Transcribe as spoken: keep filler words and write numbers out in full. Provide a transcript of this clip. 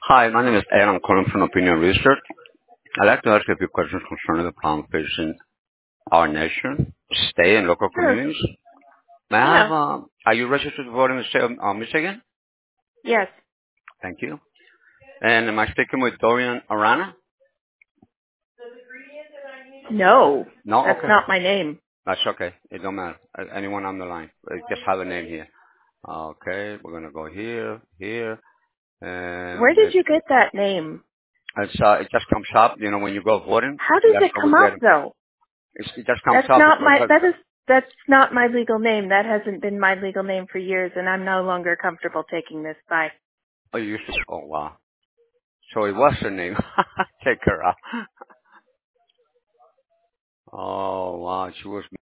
Hi, my name is Ed. I'm calling from Opinion Research. I'd like to ask you a few questions concerning the problem facing our nation, state, and local Sure. communities. May I have, Yeah. um, are you registered to vote in the state of uh, Michigan? Yes. Thank you. And am I speaking with Dorian Arana? No. No? That's Okay. not my name. That's okay. It don't matter. Uh, Anyone on the line. Uh, Just have a name here. Okay, we're gonna go here, here, Where and did it's, you get that name? it's uh, it just comes up, you know, when you go voting. How does That's it how we come get up it. though? It's, it just comes That's up not because, my uh, that is that's not my legal name. That hasn't been my legal name for years and I'm no longer comfortable taking this. Bye. oh, you used to, oh wow. So it was her name. Take her out. Oh wow, she was